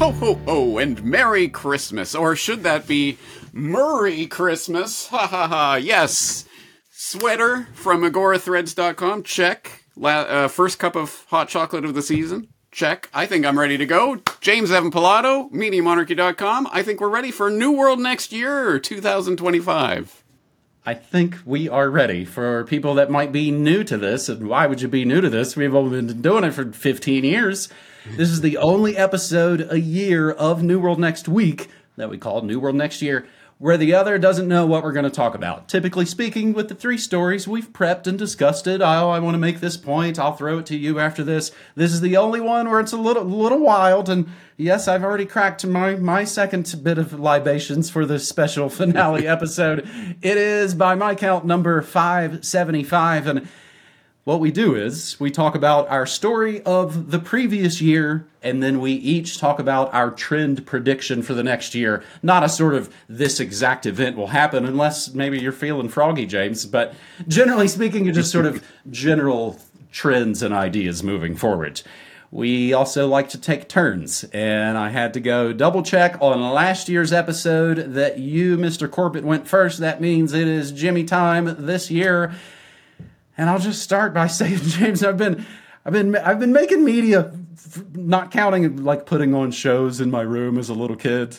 Ho, ho, ho, and Merry Christmas. Or should that be Murray Christmas? Ha, ha, ha. Yes. Sweater from agorathreads.com. Check. First cup of hot chocolate of the season. Check. I think I'm ready to go. James Evan Pilato, MediaMonarchy.com. I think we're ready for New World next year, 2025. I think we are ready. For people that might be new to this, and why would you be new to this? We've only been doing it for 15 years. This is the only episode a year of New World Next Week that we call New World Next Year, where the other doesn't know what we're going to talk about. Typically speaking, with the three stories, we've prepped and discussed it. Oh, I want to make this point. I'll throw it to you after this. This is the only one where it's a little wild. And yes, I've already cracked my second bit of libations for this special finale episode. It is, by my count, number 575. And what we do is we talk about our story of the previous year, and then we each talk about our trend prediction for the next year. Not a sort of this exact event will happen, unless maybe you're feeling froggy, James. But generally speaking, it's just sort of general trends and ideas moving forward. We also like to take turns, and I had to go double check on last year's episode that you, Mr. Corbett, went first. That means it is Jimmy time this year. And I'll just start by saying, James, I've been making media, not counting like putting on shows in my room as a little kid,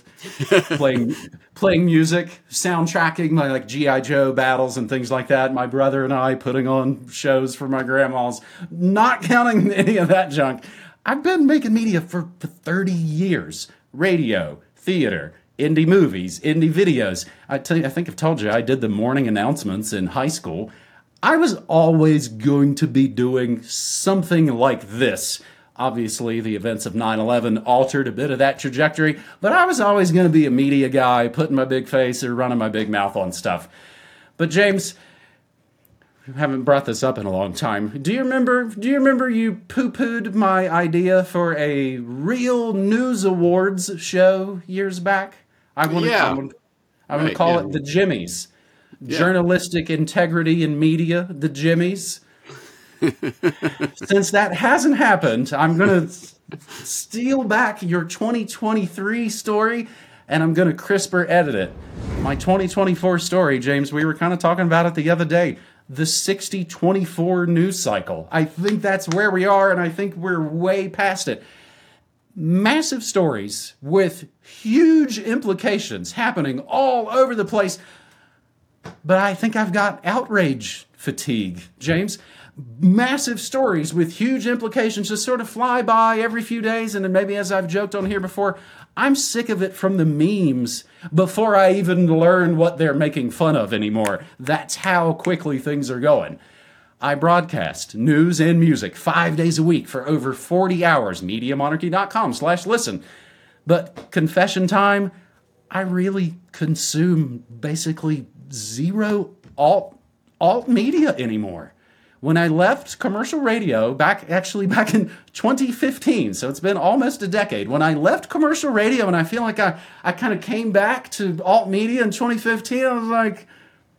playing music, soundtracking my like G.I. Joe battles and things like that. My brother and I putting on shows for my grandmas, not counting any of that junk. I've been making media for 30 years. Radio, theater, indie movies, indie videos. I think I've told you I did the morning announcements in high school. I was always going to be doing something like this. Obviously, the events of 9/11 altered a bit of that trajectory, but I was always going to be a media guy, putting my big face or running my big mouth on stuff. But James, I haven't brought this up in a long time. Do you remember you poo-pooed my idea for a real news awards show years back? I'm going to call it the Jimmies. Yeah. Journalistic integrity in media, the Jimmies. Since that hasn't happened, I'm going to steal back your 2023 story, and I'm going to crisper edit it. My 2024 story, James, we were kind of talking about it the other day. The 60-24 news cycle. I think that's where we are, and I think we're way past it. Massive stories with huge implications happening all over the place. But I think I've got outrage fatigue, James. Massive stories with huge implications just sort of fly by every few days. And then maybe, as I've joked on here before, I'm sick of it from the memes before I even learn what they're making fun of anymore. That's how quickly things are going. I broadcast news and music 5 days a week for over 40 hours. MediaMonarchy.com/listen. But confession time, I really consume basically zero alt media anymore. When I left commercial radio back in 2015, so it's been almost a decade. When I left commercial radio, and I feel like I kind of came back to alt media in 2015, I was like,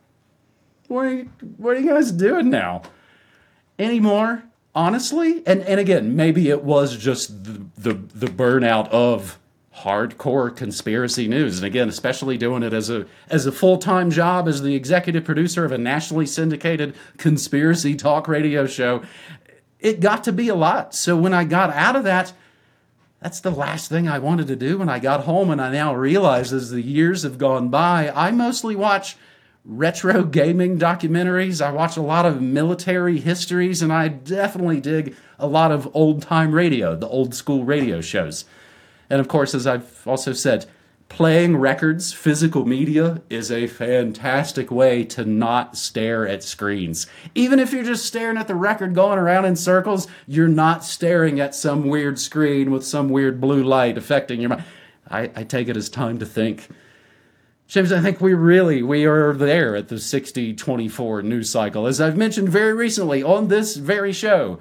what are you guys doing now? Anymore, honestly? And again, maybe it was just the burnout of hardcore conspiracy news. And again, especially doing it as a full-time job as the executive producer of a nationally syndicated conspiracy talk radio show, it got to be a lot. So when I got out of that, that's the last thing I wanted to do when I got home. And I now realize as the years have gone by, I mostly watch retro gaming documentaries. I watch a lot of military histories, and I definitely dig a lot of old-time radio, the old school radio shows. And of course, as I've also said, playing records, physical media, is a fantastic way to not stare at screens. Even if you're just staring at the record going around in circles, you're not staring at some weird screen with some weird blue light affecting your mind. I take it as time to think. James, I think we are there at the 60-24 news cycle. As I've mentioned very recently on this very show,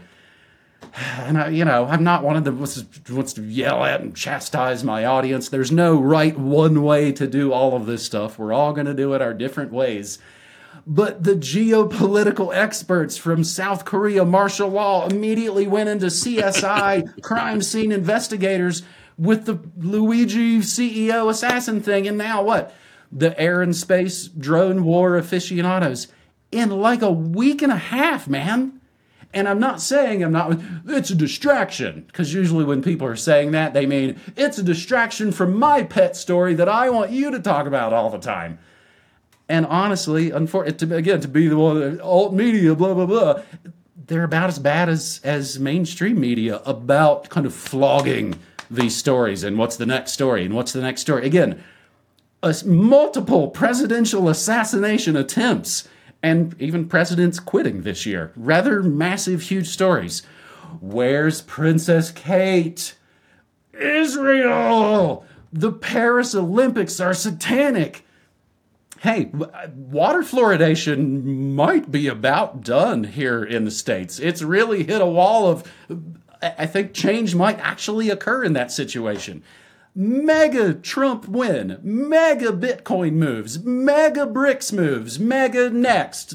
and I'm not one of them who wants to yell at and chastise my audience. There's no right one way to do all of this stuff. We're all going to do it our different ways. But the geopolitical experts from South Korea martial law immediately went into CSI crime scene investigators with the Luigi CEO assassin thing, and now what? The air and space drone war aficionados in like a week and a half, man. And I'm not saying it's a distraction, because usually when people are saying that, they mean it's a distraction from my pet story that I want you to talk about all the time. And honestly, to be the one, alt media, blah, blah, blah, they're about as bad as mainstream media about kind of flogging these stories and what's the next story and what's the next story. Again, multiple presidential assassination attempts and even presidents quitting this year. Rather massive, huge stories. Where's Princess Kate? Israel! The Paris Olympics are satanic. Hey, water fluoridation might be about done here in the States. It's really hit a wall of, I think change might actually occur in that situation. Mega Trump win, mega Bitcoin moves, mega BRICS moves, mega next.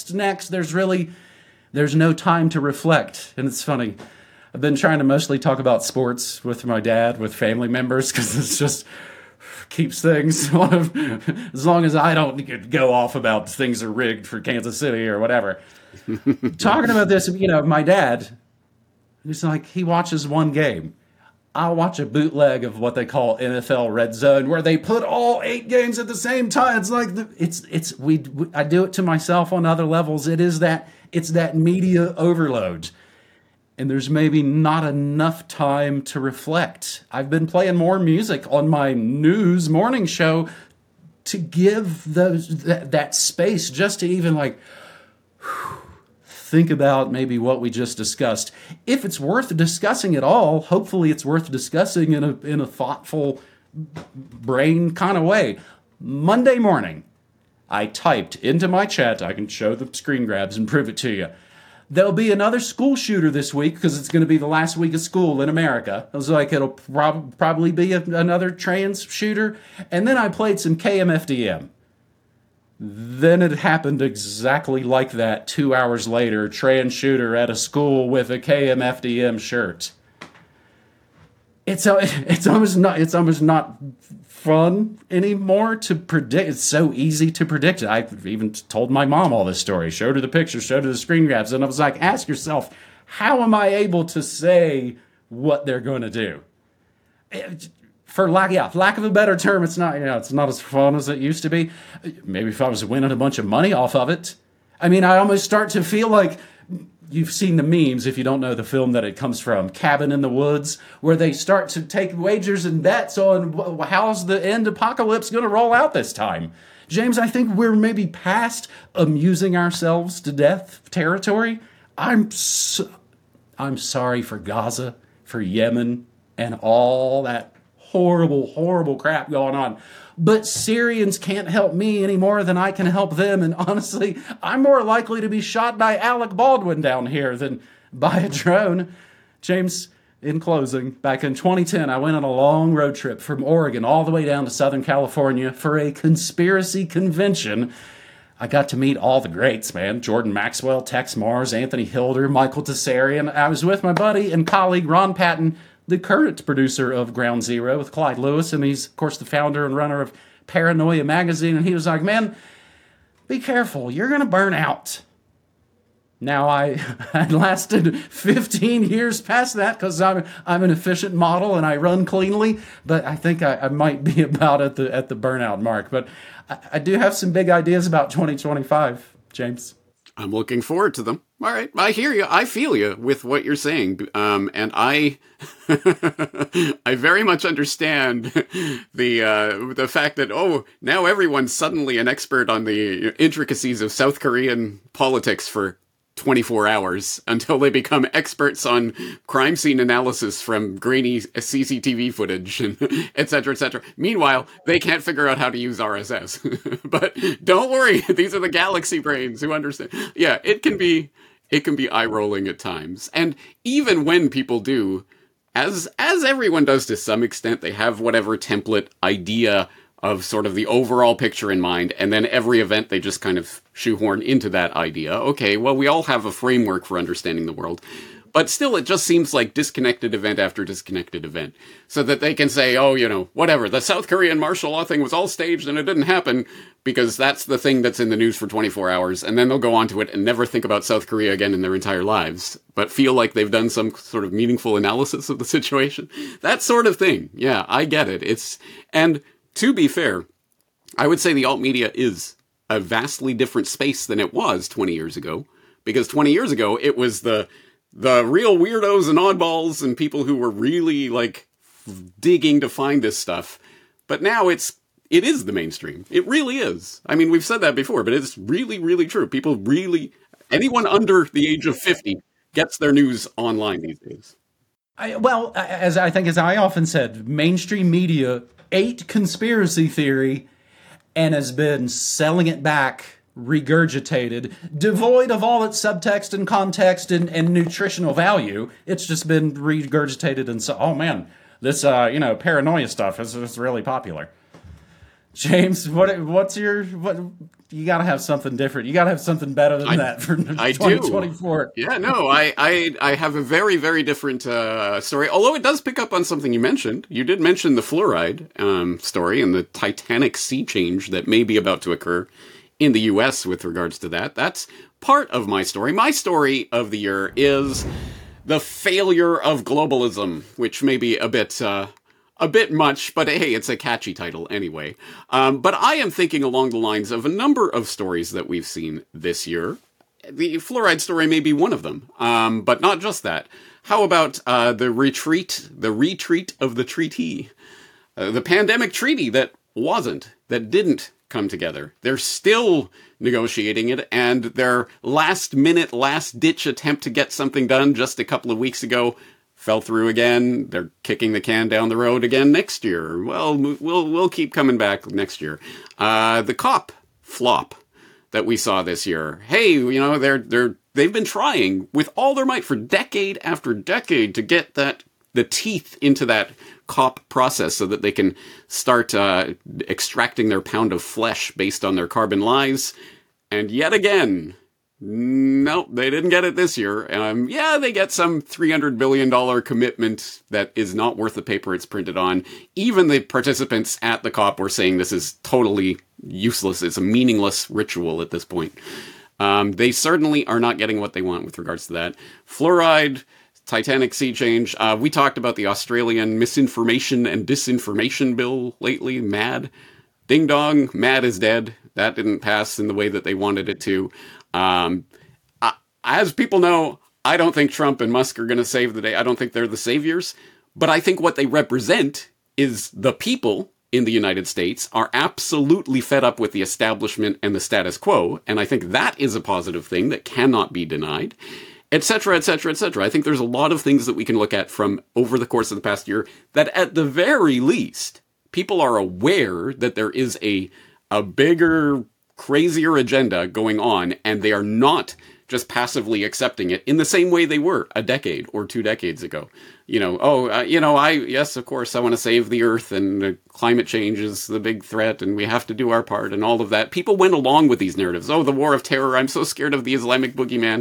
There's no time to reflect. And it's funny. I've been trying to mostly talk about sports with my dad, with family members, because it's just keeps things as long as I don't go off about things are rigged for Kansas City or whatever. Talking about this, my dad, he's like, he watches one game. I'll watch a bootleg of what they call NFL Red Zone, where they put all 8 games at the same time. It's like I do it to myself on other levels. It's that media overload, and there's maybe not enough time to reflect. I've been playing more music on my news morning show to give that space just to even think about maybe what we just discussed. If it's worth discussing at all, hopefully it's worth discussing in a thoughtful brain kind of way. Monday morning, I typed into my chat, I can show the screen grabs and prove it to you. There'll be another school shooter this week because it's going to be the last week of school in America. I was like, it'll probably be another trans shooter. And then I played some KMFDM. Then it happened exactly like that 2 hours later. Trans shooter at a school with a KMFDM shirt. It's almost not fun anymore to predict. It's so easy to predict it. I've even told my mom all this story. Showed her the pictures, showed her the screen grabs, and I was like, ask yourself, how am I able to say what they're going to do? For lack of a better term, it's not as fun as it used to be. Maybe if I was winning a bunch of money off of it. I mean, I almost start to feel like you've seen the memes, if you don't know the film that it comes from, Cabin in the Woods, where they start to take wagers and bets on how's the end apocalypse going to roll out this time. James, I think we're maybe past amusing ourselves to death territory. I'm sorry for Gaza, for Yemen, and all that horrible crap going on. But Syrians can't help me any more than I can help them. And honestly, I'm more likely to be shot by Alec Baldwin down here than by a drone. James, in closing, back in 2010, I went on a long road trip from Oregon all the way down to Southern California for a conspiracy convention. I got to meet all the greats, man. Jordan Maxwell, Tex Mars, Anthony Hilder, Michael Tessarian. I was with my buddy and colleague Ron Patton, the current producer of Ground Zero with Clyde Lewis, and he's, of course, the founder and runner of Paranoia Magazine, and he was like, man, be careful, you're going to burn out. Now, I lasted 15 years past that because I'm an efficient model and I run cleanly, but I think I might be about at the burnout mark. But I do have some big ideas about 2025, James. I'm looking forward to them. All right. I hear you. I feel you with what you're saying. And I very much understand the fact that, now everyone's suddenly an expert on the intricacies of South Korean politics for 24 hours until they become experts on crime scene analysis from grainy CCTV footage, and et cetera, et cetera. Meanwhile, they can't figure out how to use RSS. But don't worry, these are the galaxy brains who understand. Yeah, it can be eye-rolling at times. And even when people do, as everyone does to some extent, they have whatever template idea of sort of the overall picture in mind, and then every event they just kind of shoehorn into that idea. Okay, well, we all have a framework for understanding the world. But still, it just seems like disconnected event after disconnected event. So that they can say, oh, whatever, the South Korean martial law thing was all staged and it didn't happen, because that's the thing that's in the news for 24 hours. And then they'll go on to it and never think about South Korea again in their entire lives, but feel like they've done some sort of meaningful analysis of the situation. That sort of thing. Yeah, I get it. And to be fair, I would say the alt media is a vastly different space than it was 20 years ago. Because 20 years ago, it was the real weirdos and oddballs and people who were really like digging to find this stuff. But now it is the mainstream. It really is. I mean, we've said that before, but it's really, really true. Anyone under the age of 50 gets their news online these days. As I often said, mainstream media ate conspiracy theory and has been selling it back, regurgitated, devoid of all its subtext and context and nutritional value. It's just been regurgitated and so, oh man, this paranoia stuff is really popular. James, what's your you got to have something different. You got to have something better than that for 2024. Yeah, no, I have a very, very different story, although it does pick up on something you mentioned. You did mention the fluoride story and the titanic sea change that may be about to occur in the U.S. with regards to that. That's part of my story. My story of the year is the failure of globalism, which may be a bit much, but hey, it's a catchy title anyway. But I am thinking along the lines of a number of stories that we've seen this year. The fluoride story may be one of them, but not just that. How about the retreat of the treaty? The pandemic treaty that didn't come together. They're still negotiating it, and their last-minute, last-ditch attempt to get something done just a couple of weeks ago fell through again. They're kicking the can down the road again next year. Well, we'll keep coming back next year. The COP flop that we saw this year. Hey, they've been trying with all their might for decade after decade to get the teeth into that COP process so that they can start extracting their pound of flesh based on their carbon lies. And yet again, nope, they didn't get it this year. They get some $300 billion commitment that is not worth the paper it's printed on. Even the participants at the COP were saying this is totally useless. It's a meaningless ritual at this point. They certainly are not getting what they want with regards to that. Fluoride, Titanic sea change. We talked about the Australian misinformation and disinformation bill lately, MAD. Ding dong, MAD is dead. That didn't pass in the way that they wanted it to. As people know, I don't think Trump and Musk are going to save the day. I don't think they're the saviors. But I think what they represent is the people in the United States are absolutely fed up with the establishment and the status quo. And I think that is a positive thing that cannot be denied. Etc., etc., etc. I think there's a lot of things that we can look at from over the course of the past year that at the very least, people are aware that there is a bigger, crazier agenda going on, and they are not just passively accepting it in the same way they were a decade or 2 decades ago. Yes, of course, I want to save the earth, and climate change is the big threat, and we have to do our part, and all of that. People went along with these narratives. Oh, the war of terror, I'm so scared of the Islamic boogeyman.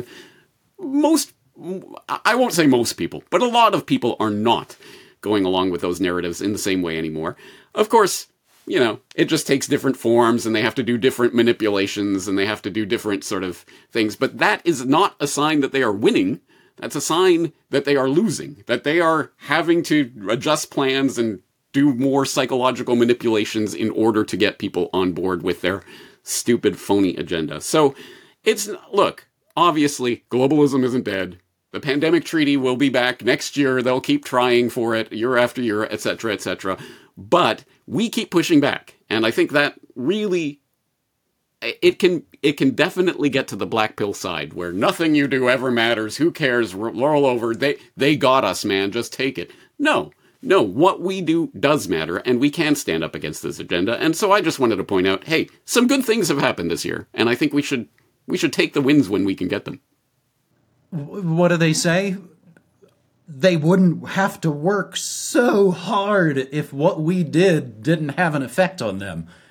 I won't say most people, but a lot of people are not going along with those narratives in the same way anymore. Of course, it just takes different forms, and they have to do different manipulations, and they have to do different sort of things. But that is not a sign that they are winning. That's a sign that they are losing, that they are having to adjust plans and do more psychological manipulations in order to get people on board with their stupid, phony agenda. So look, obviously, globalism isn't dead. The pandemic treaty will be back next year. They'll keep trying for it year after year, etc., etc. But we keep pushing back. And I think that really, it can definitely get to the black pill side where nothing you do ever matters. Who cares? Roll over. They got us, man. Just take it. No, what we do does matter, and we can stand up against this agenda. And so I just wanted to point out, hey, some good things have happened this year. And I think we should take the wins when we can get them. What do they say? They wouldn't have to work so hard if what we did didn't have an effect on them.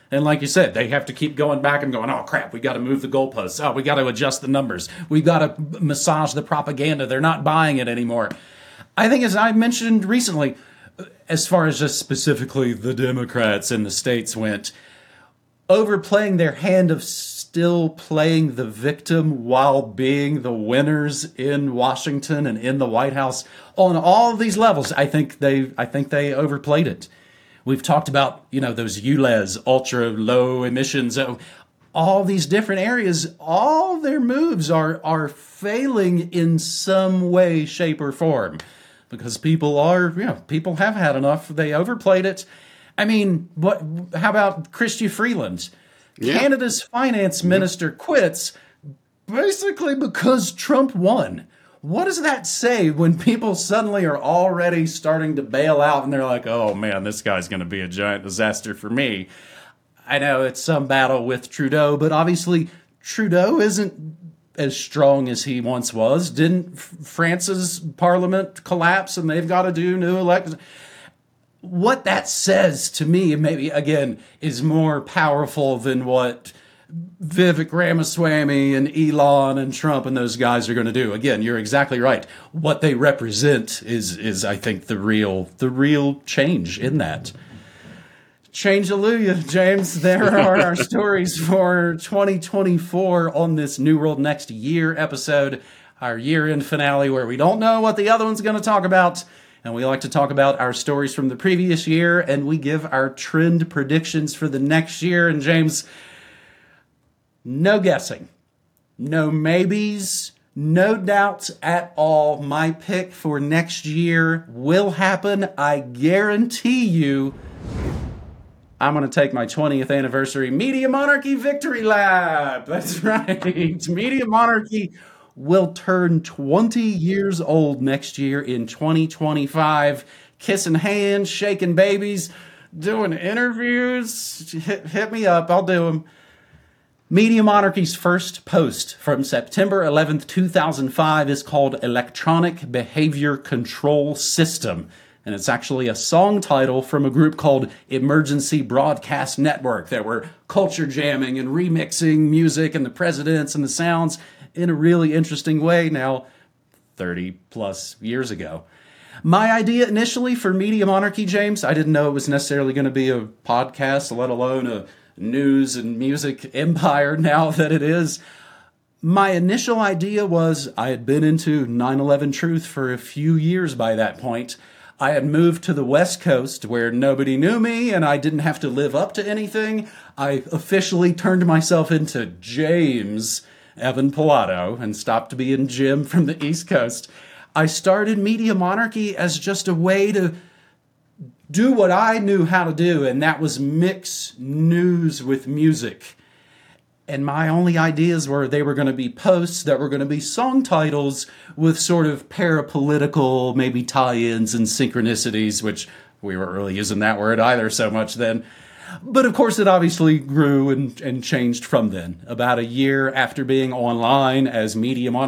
And like you said, they have to keep going back and going, oh, crap, we got to move the goalposts. Oh, we got to adjust the numbers. We got to massage the propaganda. They're not buying it anymore. I think, as I mentioned recently, as far as just specifically the Democrats in the states went, overplaying their hand of still playing the victim while being the winners in Washington and in the White House on all of these levels, I think they overplayed it. We've talked about, those ULEZ, ultra low emissions, all these different areas. All their moves are failing in some way, shape, or form, because people have had enough. They overplayed it. I mean, how about Chrystia Freeland? Yeah. Canada's finance minister quits basically because Trump won. What does that say when people suddenly are already starting to bail out and they're like, oh man, this guy's going to be a giant disaster for me? I know it's some battle with Trudeau, but obviously Trudeau isn't as strong as he once was. Didn't France's parliament collapse and they've got to do new elections? What that says to me, maybe, again, is more powerful than what Vivek Ramaswamy and Elon and Trump and those guys are going to do. Again, you're exactly right. What they represent is I think, the real change in that. Change-alleluia, James. There are our stories for 2024 on this New World Next Year episode, our year-end finale where we don't know what the other one's going to talk about. And we like to talk about our stories from the previous year, and we give our trend predictions for the next year. And James, no guessing, no maybes, no doubts at all. My pick for next year will happen. I guarantee you. I'm going to take my 20th anniversary Media Monarchy Victory Lap. That's right. Media Monarchy will turn 20 years old next year in 2025. Kissing hands, shaking babies, doing interviews. Hit me up. I'll do them. Media Monarchy's first post from September 11th, 2005 is called Electronic Behavior Control System. And it's actually a song title from a group called Emergency Broadcast Network that were culture jamming and remixing music and the presidents and the sounds in a really interesting way now, 30 plus years ago. My idea initially for Media Monarchy, James, I didn't know it was necessarily going to be a podcast, let alone a news and music empire now that it is. My initial idea was I had been into 9/11 Truth for a few years by that point. I had moved to the West Coast where nobody knew me and I didn't have to live up to anything. I officially turned myself into James Evan Pilato and stopped being Jim from the East Coast. I started Media Monarchy as just a way to do what I knew how to do, and that was mix news with music. And my only ideas were they were going to be posts that were going to be song titles with sort of parapolitical, maybe tie-ins and synchronicities, which we weren't really using that word either so much then. But of course, it obviously grew and changed from then. About a year after being online as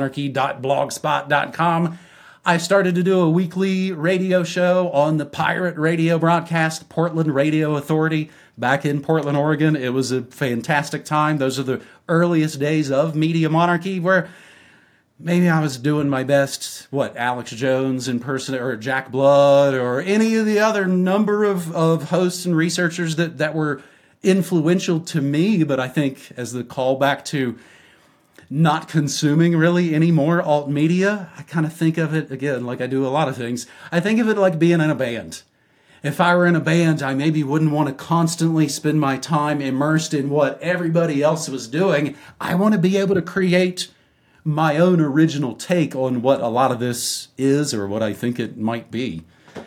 MediaMonarchy.blogspot.com, I started to do a weekly radio show on the pirate radio broadcast, Portland Radio Authority, back in Portland, Oregon. It was a fantastic time. Those are the earliest days of Media Monarchy, where maybe I was doing my best, Alex Jones in person, or Jack Blood, or any of the other number of hosts and researchers that were influential to me. But I think as the callback to not consuming really any more alt media, I kind of think of it, again, like I do a lot of things, I think of it like being in a band. If I were in a band, I maybe wouldn't want to constantly spend my time immersed in what everybody else was doing. I want to be able to create my own original take on what a lot of this is, or what I think it might be.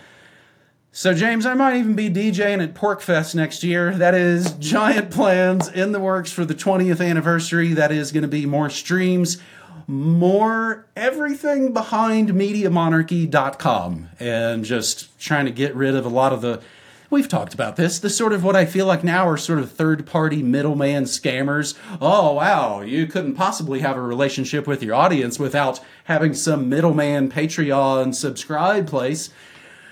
So, James, I might even be DJing at PorcFest next year. That is giant plans in the works for the 20th anniversary. That is going to be more streams, more everything behind MediaMonarchy.com, and just trying to get rid of a lot of the, we've talked about this, the sort of what I feel like now are sort of third-party middleman scammers. Oh, wow, you couldn't possibly have a relationship with your audience without having some middleman Patreon subscribe place.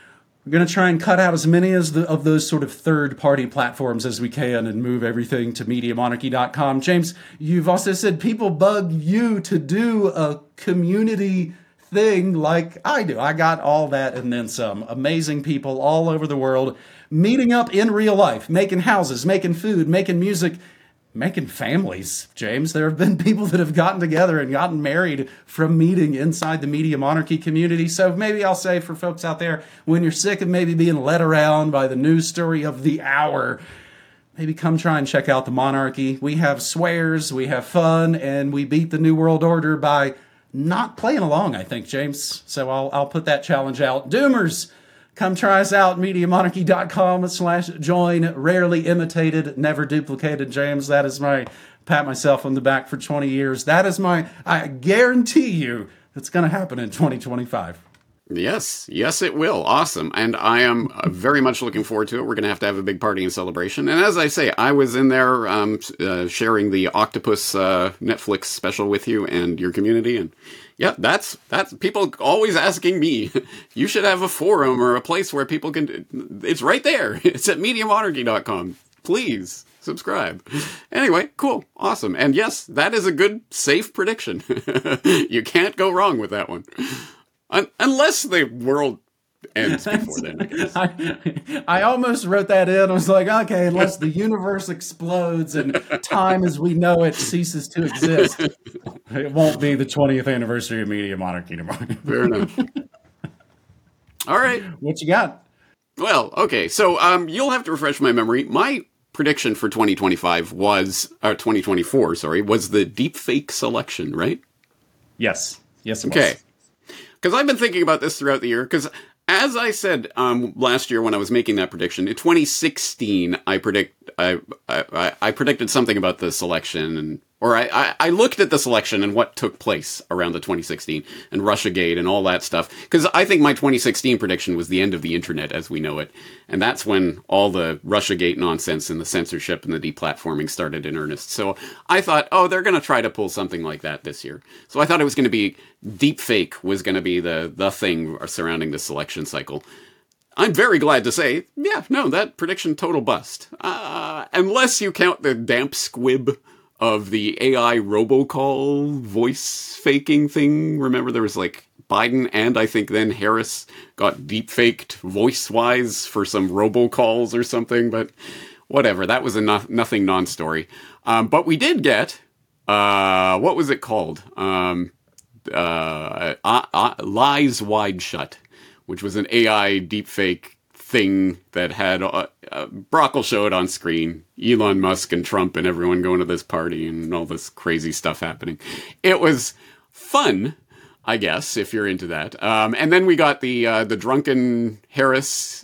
We're going to try and cut out as many of those sort of third-party platforms as we can and move everything to MediaMonarchy.com. James, you've also said people bug you to do a community thing like I do. I got all that and then some. Amazing people all over the world meeting up in real life, making houses, making food, making music, making families, James. There have been people that have gotten together and gotten married from meeting inside the Media Monarchy community. So maybe I'll say for folks out there, when you're sick of maybe being led around by the news story of the hour, maybe come try and check out the Monarchy. We have swears, we have fun, and we beat the New World Order by not playing along, I think, James. So I'll put that challenge out. Doomers, come try us out, MediaMonarchy.com/join. Rarely imitated, never duplicated, James. That is my pat myself on the back for 20 years. That is I guarantee you it's going to happen in 2025. Yes, it will. Awesome. And I am very much looking forward to it. We're going to have a big party and celebration. And as I say, I was in there sharing the Octopus Netflix special with you and your community. And yeah, that's people always asking me, you should have a forum or a place where people can, it's right there. It's at MediaMonarchy.com. Please subscribe. Anyway, cool. Awesome. And yes, that is a good, safe prediction. You can't go wrong with that one. Unless the world ends before then, I guess. I almost wrote that in. I was like, okay, unless the universe explodes and time as we know it ceases to exist, it won't be the 20th anniversary of Media Monarchy tomorrow. Fair enough. All right. What you got? Well, okay. So you'll have to refresh my memory. My prediction for 2025 was, 2024, sorry, was the deepfake selection, right? Yes. Yes, it was. Okay. Because I've been thinking about this throughout the year, because as I said last year when I was making that prediction, in 2016, I predicted something about the selection, or I looked at the selection and what took place around the 2016, and Russiagate and all that stuff, because I think my 2016 prediction was the end of the internet as we know it, and that's when all the Russiagate nonsense and the censorship and the deplatforming started in earnest. So I thought, they're going to try to pull something like that this year. So I thought it was going to be deepfake was going to be the thing surrounding the selection cycle. I'm very glad to say, that prediction total bust. Unless you count the damp squib of the AI robocall voice faking thing. Remember there was like Biden and I think then Harris got deep-faked voice-wise for some robocalls or something, but whatever. That was a nothing non-story. But we did get, what was it called? Lies Wide Shut, which was an AI deepfake thing that had Brock will show it on screen. Elon Musk and Trump and everyone going to this party and all this crazy stuff happening. It was fun, I guess, if you're into that. And then we got the drunken Harris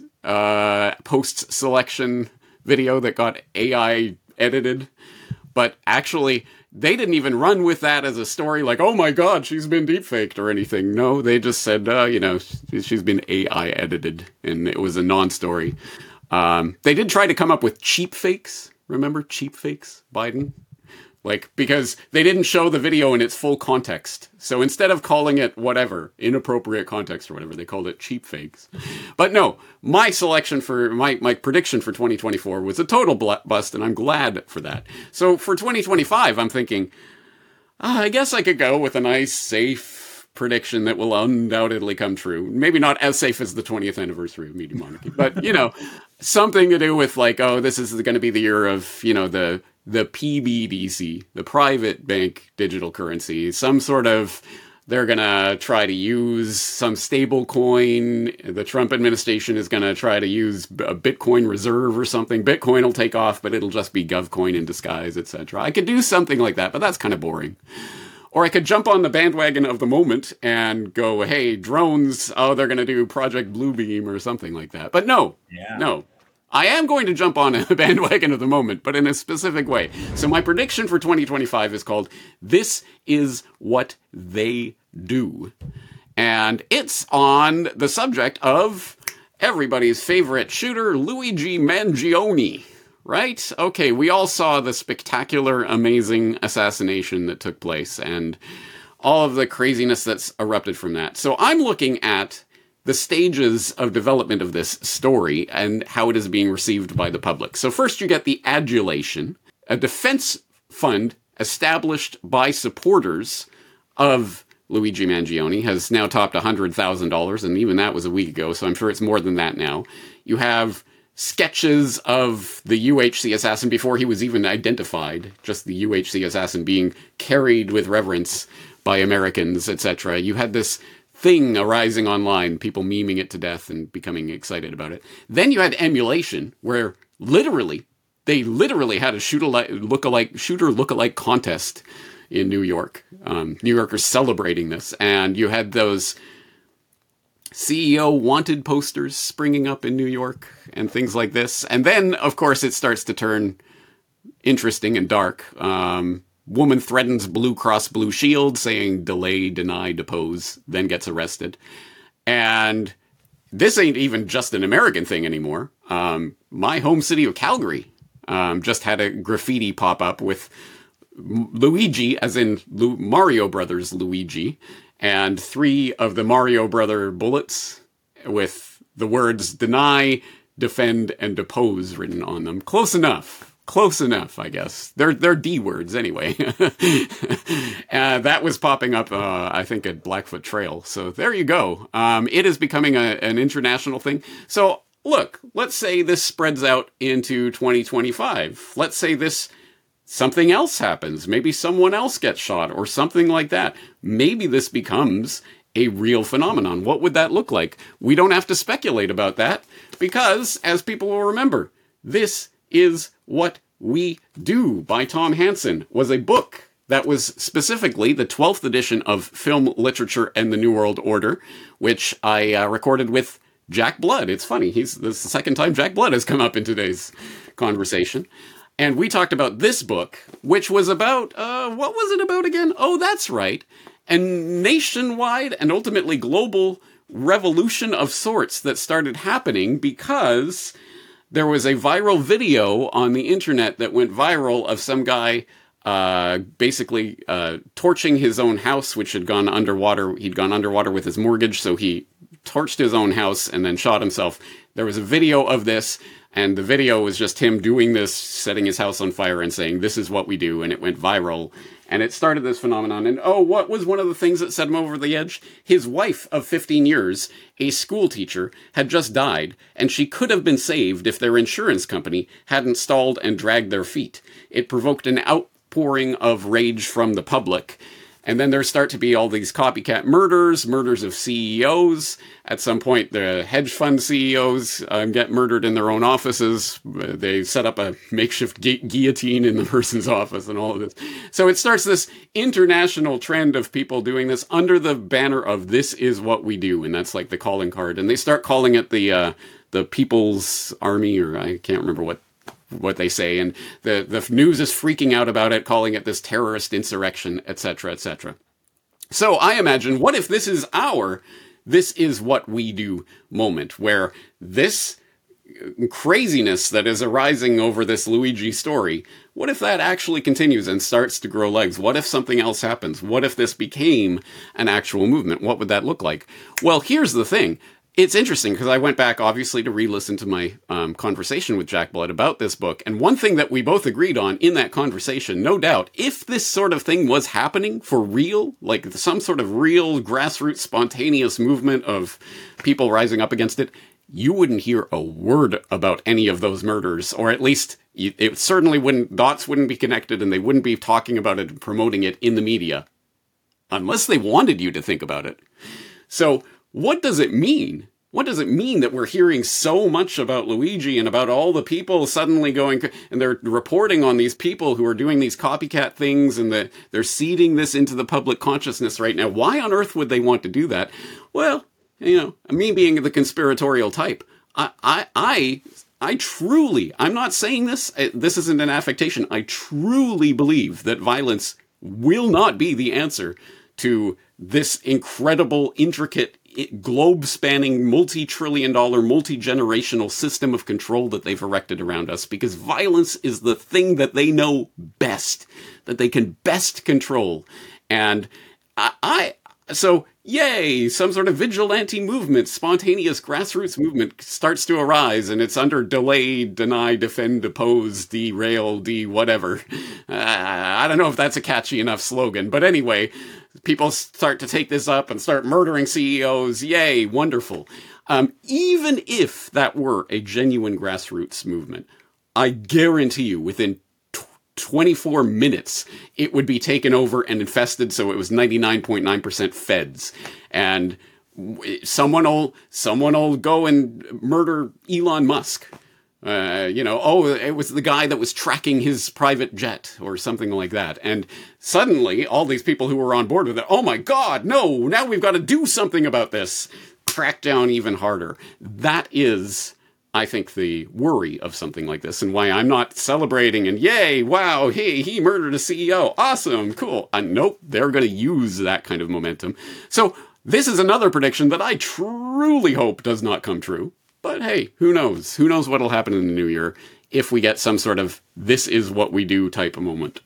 post selection video that got AI edited, but actually they didn't even run with that as a story like, oh my God, she's been deepfaked or anything. No, they just said, she's been AI edited, and it was a non-story. They did try to come up with cheap fakes. Remember cheap fakes, Biden? Because they didn't show the video in its full context. So instead of calling it whatever, inappropriate context or whatever, they called it cheap fakes. But no, my selection for, my prediction for 2024 was a total bust, and I'm glad for that. So for 2025, I'm thinking, I guess I could go with a nice, safe prediction that will undoubtedly come true. Maybe not as safe as the 20th anniversary of Media Monarchy, but, something to do with this is going to be the year of, the PBDC, the private bank digital currency, some sort of, they're going to try to use some stable coin. The Trump administration is going to try to use a Bitcoin reserve or something. Bitcoin will take off, but it'll just be GovCoin in disguise, etc. I could do something like that, but that's kind of boring. Or I could jump on the bandwagon of the moment and go, hey, drones, they're going to do Project Bluebeam or something like that. But no. I am going to jump on a bandwagon of the moment, but in a specific way. So my prediction for 2025 is called This Is What They Do. And it's on the subject of everybody's favorite shooter, Luigi Mangione. Right? Okay, we all saw the spectacular, amazing assassination that took place and all of the craziness that's erupted from that. So I'm looking at the stages of development of this story and how it is being received by the public. So first you get the adulation, a defense fund established by supporters of Luigi Mangione has now topped $100,000, and even that was a week ago, so I'm sure it's more than that now. You have sketches of the UHC assassin before he was even identified, just the UHC assassin being carried with reverence by Americans, etc. You had this thing arising online, people memeing it to death and becoming excited about it. Then you had emulation, where they literally had a shooter lookalike contest in New York. New Yorkers celebrating this, and you had those CEO wanted posters springing up in New York and things like this. And then, of course, it starts to turn interesting and dark. Woman threatens Blue Cross Blue Shield, saying delay, deny, depose, then gets arrested. And this ain't even just an American thing anymore. My home city of Calgary just had a graffiti pop up with Luigi, as in Mario Brothers Luigi, and 3 of the Mario Brother bullets with the words deny, defend, and depose written on them. Close enough, I guess. They're D words anyway. That was popping up, I think, at Blackfoot Trail. So there you go. It is becoming an international thing. So look, let's say this spreads out into 2025. Let's say something else happens. Maybe someone else gets shot or something like that. Maybe this becomes a real phenomenon. What would that look like? We don't have to speculate about that because, as people will remember, This Is What We Do by Tom Hansen was a book that was specifically the 12th edition of Film Literature and the New World Order, which I recorded with Jack Blood. It's funny. This is the second time Jack Blood has come up in today's conversation. And we talked about this book, which was about, what was it about again? Oh, that's right. A nationwide and ultimately global revolution of sorts that started happening because there was a viral video on the internet that went viral of some guy basically torching his own house, which had gone underwater. He'd gone underwater with his mortgage, so he torched his own house and then shot himself. There was a video of this, and the video was just him doing this, setting his house on fire and saying, "This is what we do," and it went viral. And it started this phenomenon. And what was one of the things that set him over the edge? His wife of 15 years, a school teacher, had just died, and she could have been saved if their insurance company hadn't stalled and dragged their feet. It provoked an outpouring of rage from the public. And then there start to be all these copycat murders of CEOs. At some point, the hedge fund CEOs get murdered in their own offices. They set up a makeshift guillotine in the person's office and all of this. So it starts this international trend of people doing this under the banner of "This Is What We Do." And that's like the calling card. And they start calling it the People's Army, or I can't remember what they say, and the news is freaking out about it, calling it this terrorist insurrection, etc., etc. So I imagine, what if this is our "This Is What We Do" moment, where this craziness that is arising over this Luigi story, what if that actually continues and starts to grow legs? What if something else happens? What if this became an actual movement? What would that look like? Well, here's the thing. It's interesting because I went back, obviously, to re-listen to my conversation with Jack Blood about this book. And one thing that we both agreed on in that conversation, no doubt, if this sort of thing was happening for real, like some sort of real grassroots spontaneous movement of people rising up against it, you wouldn't hear a word about any of those murders. Or at least it certainly wouldn't, dots wouldn't be connected, and they wouldn't be talking about it and promoting it in the media. Unless they wanted you to think about it. So what does it mean? What does it mean that we're hearing so much about Luigi and about all the people suddenly going, and they're reporting on these people who are doing these copycat things, and that they're seeding this into the public consciousness right now? Why on earth would they want to do that? Well, me being the conspiratorial type, I truly, I'm not saying this isn't an affectation. I truly believe that violence will not be the answer to this incredible, intricate, globe-spanning, multi-trillion-dollar, multi-generational system of control that they've erected around us, because violence is the thing that they know best, that they can best control. And so Yay! Some sort of vigilante movement, spontaneous grassroots movement starts to arise, and it's under delay, deny, defend, oppose, derail, whatever. I don't know if that's a catchy enough slogan, but anyway, people start to take this up and start murdering CEOs. Yay! Wonderful. Even if that were a genuine grassroots movement, I guarantee you within 24 minutes, it would be taken over and infested, so it was 99.9% feds. And someone will go and murder Elon Musk. It was the guy that was tracking his private jet or something like that. And suddenly, all these people who were on board with it, oh my God, no, now we've got to do something about this. Crack down even harder. That is, I think, the worry of something like this, and why I'm not celebrating and yay, wow, hey, he murdered a CEO, awesome, cool. Nope, they're going to use that kind of momentum. So this is another prediction that I truly hope does not come true. But hey, who knows? Who knows what'll happen in the new year if we get some sort of this is what we do type of moment.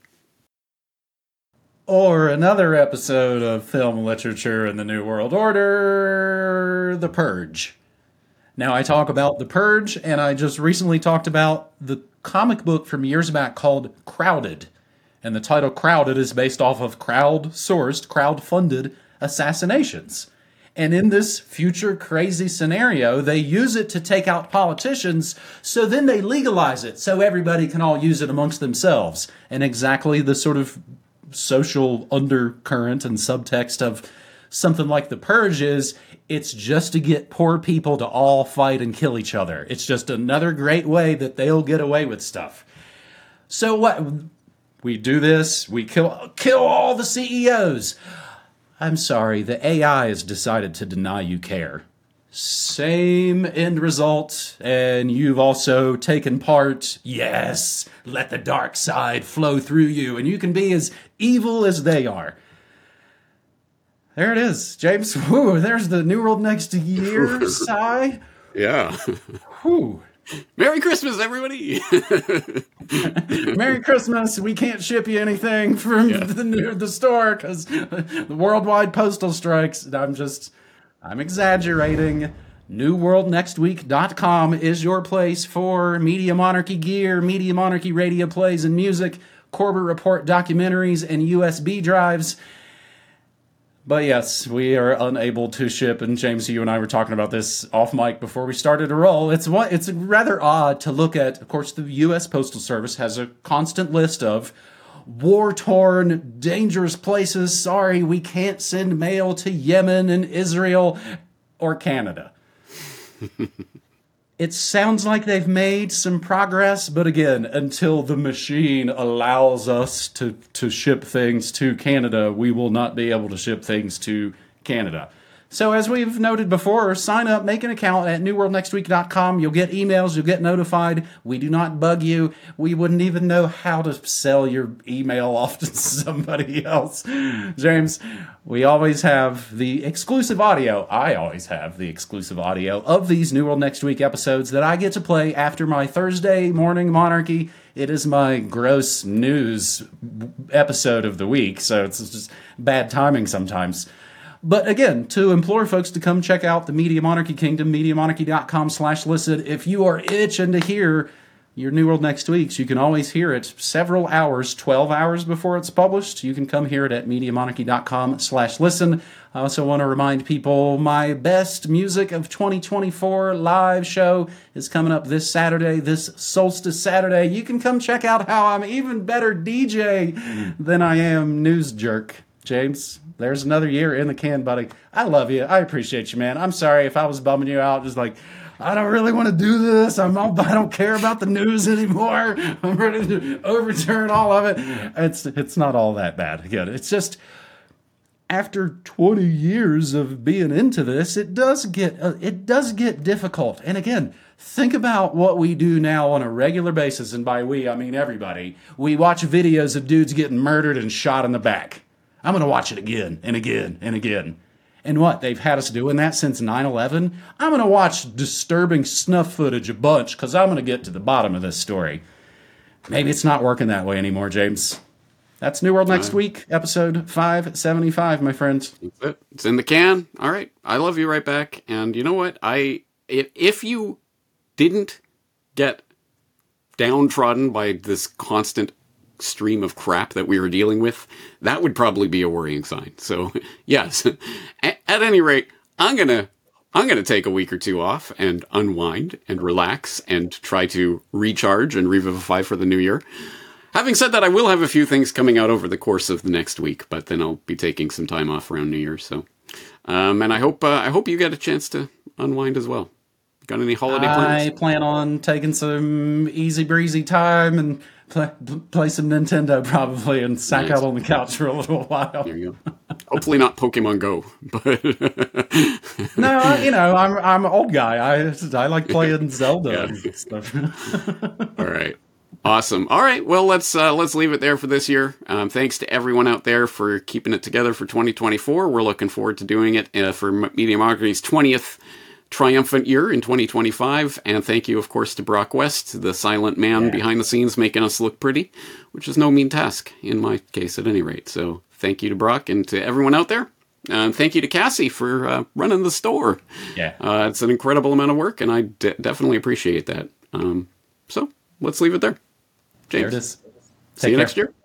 Or another episode of film literature in the New World Order, The Purge. Now, I talk about The Purge, and I just recently talked about the comic book from years back called Crowded. And the title Crowded is based off of crowd-sourced, crowd-funded assassinations. And in this future crazy scenario, they use it to take out politicians, so then they legalize it so everybody can all use it amongst themselves. And exactly the sort of social undercurrent and subtext of something like The Purge is, it's just to get poor people to all fight and kill each other. It's just another great way that they'll get away with stuff. So what? We do this, we kill all the CEOs. I'm sorry, the AI has decided to deny you care. Same end result, and you've also taken part. Yes, let the dark side flow through you, and you can be as evil as they are. There it is, James. Whew, there's the New World Next Year sigh. Yeah. Whew. Merry Christmas, everybody! Merry Christmas. We can't ship you anything from the store because the worldwide postal strikes. I'm exaggerating. NewWorldNextWeek.com is your place for Media Monarchy gear, Media Monarchy radio plays and music, Corbett Report documentaries, and USB drives. But yes, we are unable to ship, and James, you and I were talking about this off mic before we started to roll. It's rather odd to look at. Of course, the U.S. Postal Service has a constant list of war-torn, dangerous places. Sorry, we can't send mail to Yemen and Israel or Canada. It sounds like they've made some progress, but again, until the machine allows us to ship things to Canada, we will not be able to ship things to Canada. So as we've noted before, sign up, make an account at newworldnextweek.com. You'll get emails, you'll get notified. We do not bug you. We wouldn't even know how to sell your email off to somebody else. James, we always have the exclusive audio. I always have the exclusive audio of these New World Next Week episodes that I get to play after my Thursday morning monarchy. It is my gross news episode of the week, so it's just bad timing sometimes. But again, to implore folks to come check out the Media Monarchy Kingdom, MediaMonarchy.com/listen. If you are itching to hear your New World Next Weeks, you can always hear it several hours, 12 hours before it's published. You can come hear it at MediaMonarchy.com/listen. I also want to remind people my Best Music of 2024 live show is coming up this Saturday, this Solstice Saturday. You can come check out how I'm even better DJ than I am news jerk. James, there's another year in the can, buddy. I love you. I appreciate you, man. I'm sorry if I was bumming you out. Just like, I don't really want to do this. I don't care about the news anymore. I'm ready to overturn all of it. It's not all that bad. Again, it's just after 20 years of being into this, it does get difficult. And again, think about what we do now on a regular basis, and by we, I mean everybody. We watch videos of dudes getting murdered and shot in the back. I'm going to watch it again and again and again. And what? They've had us doing that since 9/11? I'm going to watch disturbing snuff footage a bunch because I'm going to get to the bottom of this story. Maybe it's not working that way anymore, James. That's New World next week, episode 575, my friends. That's it. It's in the can. All right. I love you right back. And you know what? If you didn't get downtrodden by this constant stream of crap that we were dealing with, that would probably be a worrying sign. So yes, at any rate, I'm gonna take a week or two off and unwind and relax and try to recharge and revivify for the new year. Having said that, I will have a few things coming out over the course of the next week, but then I'll be taking some time off around New Year. So, and I hope you get a chance to unwind as well. Got any holiday plans? I plan on taking some easy breezy time and play some Nintendo probably and sack out on the couch for a little while. There you go. Hopefully not Pokemon Go, but no, I'm an old guy. I like playing Zelda and stuff. All right. Awesome. All right. Well, let's leave it there for this year. Thanks to everyone out there for keeping it together for 2024. We're looking forward to doing it for Mediumocracy's 20th triumphant year in 2025. And thank you, of course, to Brock West, the silent man behind the scenes, making us look pretty, which is no mean task in my case at any rate. So thank you to Brock and to everyone out there. And thank you to Cassie for running the store. Yeah. It's an incredible amount of work, and I definitely appreciate that. So let's leave it there. James. There it is. See you next year.